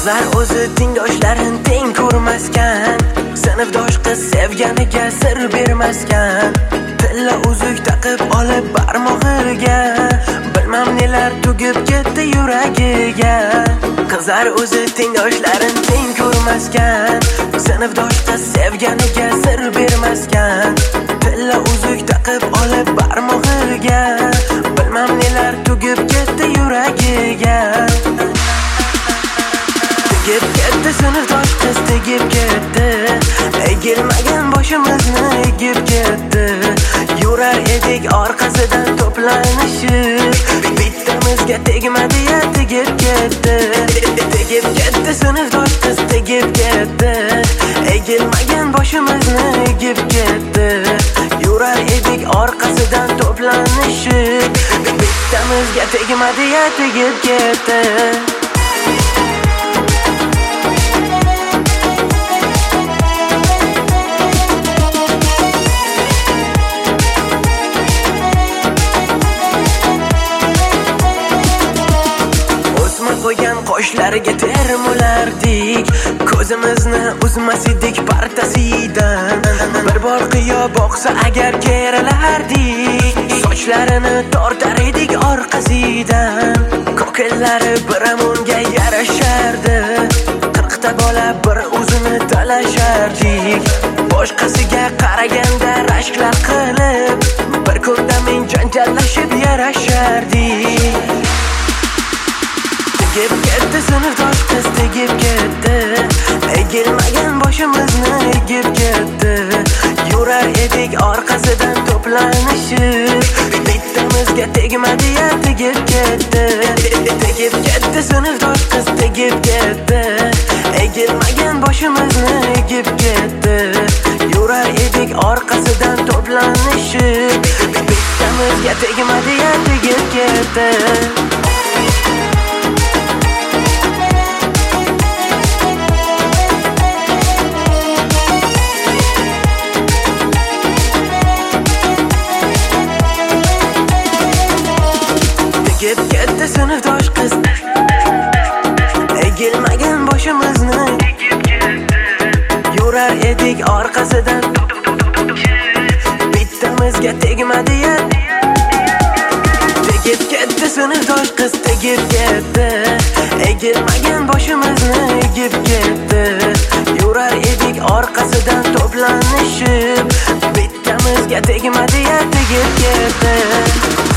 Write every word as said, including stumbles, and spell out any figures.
Qizlar o'zi tengdoshlarin teng ko'rmaskan, sinfdosh qiz sevganiga sir bermaskan, tilla uzuk taqib olib barmog'iga, bilmam nelar tugib ketdi yuragiga. Qizlar o'zi tengdoshlarin teng ko'rmaskan, sinfdosh qiz sevganiga sir bermaskan, tilla uzuk taqib olib barmog'iga, bilmam nelar tugib ketdi yuragiga. Tegib ketdi sinfdosh qiz, tegib ketdi, egilmagan boshimizni egib ketdi. Yurar edik orqasidan to'planishib, bittamizga tegmadi ya tegib ketdi. Tegib ketdi sinfdosh qiz, tegib ketdi, egilmagan boshimizni egib ketdi. Yurar edik orqasidan to'planishib, bittamizga tegmadi ya tegib ketdi. Qo'ygan qoshlariga termulardik, ko'zimizni uzmas edik partasidan. Bir bor qiyo boqsa agar keralardik, sochlarini tortar edik orqasidan. Ko'killari biramunga yarashardi, qirqta bola bir o'zini talashardik. Boshqasiga qaraganda rashklar qilib, bir ko'kda men janjallashib yarashardik. Tegib ketdi sinfdosh qiz, tegib ketdi, egilmagan boshimizni egib ketdi. Yurar edik orqasidan to'planishib, bittamizga tegmadi ya tegib ketdi. Tegib ketdi sinfdosh qiz, tegib ketdi, egilmagan boshimizni egib ketdi. Yurar edik orqasidan to'planishib, bittamizga tegmadi ya tegib ketdi. Tegib ketdi sinfdosh qiz, egilmagan boshimizni egib ketdi. Yurar edik orqasidan, bittamizga tegmadi ya. Tegib ketdi sinfdosh qiz, tegib ketdi, egilmagan boshimizni egib ketdi. Yurar edik orqasidan to'planishib, bittamizga tegmadi ya tegib ketdi.